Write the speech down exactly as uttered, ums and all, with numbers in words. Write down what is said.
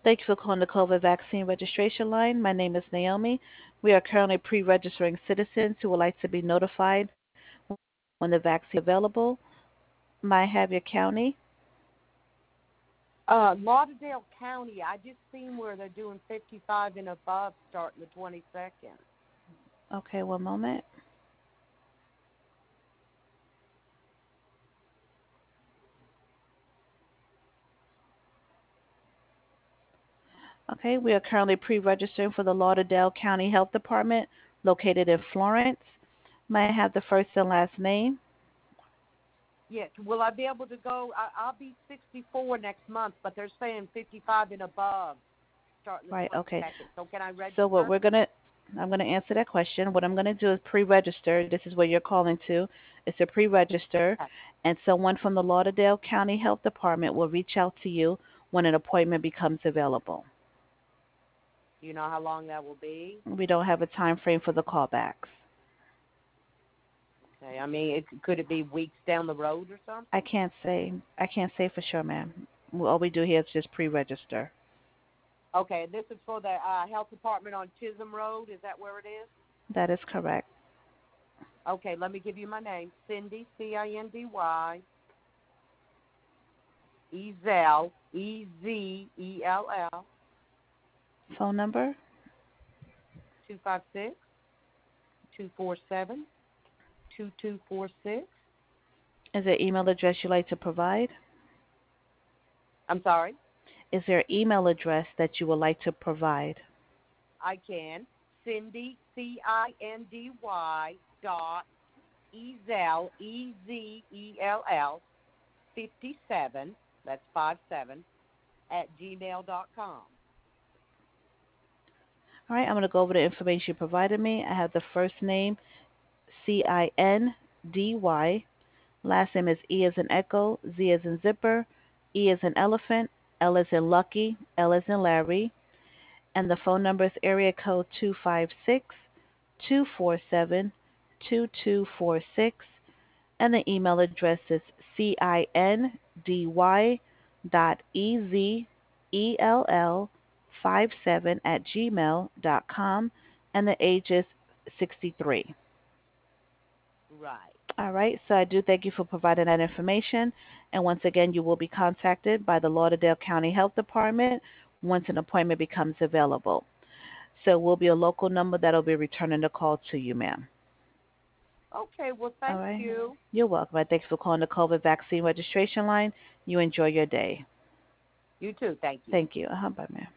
Thank you for calling the COVID vaccine registration line. My name is Naomi. We are currently pre-registering citizens who would like to be notified when the vaccine is available. May I have your county? Uh, Lauderdale County, I just seen where they're doing fifty-five and above starting the twenty-second. Okay, one moment. Okay, we are currently pre-registering for the Lauderdale County Health Department located in Florence. May I have the first and last name? Yes, will I be able to go? I, I'll be sixty-four next month, but they're saying fifty-five and above starting the Right, okay. twenty-second. So can I So what register? we're going to, I'm going to answer that question. What I'm going to do is pre-register. This is where you're calling to. It's a pre-register, Okay. and someone from the Lauderdale County Health Department will reach out to you when an appointment becomes available. Do you know how long that will be? We don't have a time frame for the callbacks. Okay, I mean, it, could it be weeks down the road or I something? can't say. I can't say for sure, ma'am. All we do here is just pre-register. Okay, this is for the uh, health department on Chisholm Road. Is that where it is? That is correct. Okay, let me give you my name. Cindy, C I N D Y, Ezel, E Z E L L, Phone number? two five six, two four seven, two two four six. Is there email address you'd like to provide? I'm sorry, Is there an email address that you would like to provide? I can. Cindy, C I N D Y dot Ezel, E Z E L L, fifty-seven, that's five seven, at gmail dot com. All right, I'm going to go over the information you provided me. I have the first name, C I N D Y. Last name is E as in Echo, Z as in Zipper, E as in Elephant, L as in Lucky, L as in Larry. And the phone number is area code two five six, two four seven, two two four six. And the email address is cindy dot ezell five seven at gmail dot com, and the age is sixty-three. Right. All right, so I do thank you for providing that information. And once again, you will be contacted by the Lauderdale County Health Department once an appointment becomes available. So it will be a local number that will be returning the call to you, ma'am. Okay, well, All thank right. you. You're welcome. Thanks for calling the COVID vaccine registration line. You enjoy your day. You too, thank you. Thank you. Uh-huh. Bye, ma'am.